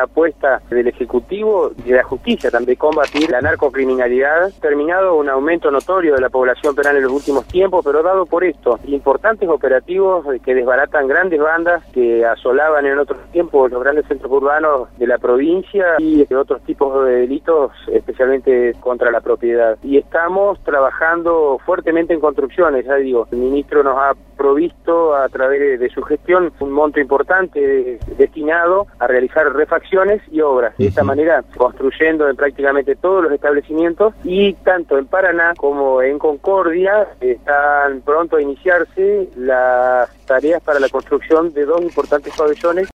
una apuesta del Ejecutivo y de la justicia también de combatir la narcocriminalidad, terminado un aumento notorio de la población penal en los últimos tiempos, pero dado por esto, importantes operativos que desbaratan grandes bandas que asolaban en otros tiempos los grandes centros urbanos de la provincia y de otros tipos de delitos, especialmente contra la propiedad. Y estamos trabajando fuertemente en construcciones, ya digo, el ministro nos ha provisto a través de su gestión un monto importante destinado a realizar refacciones y obras. De esta manera, construyendo en prácticamente todos los establecimientos, y tanto en Paraná como en Concordia están pronto a iniciarse las tareas para la construcción de 2 importantes pabellones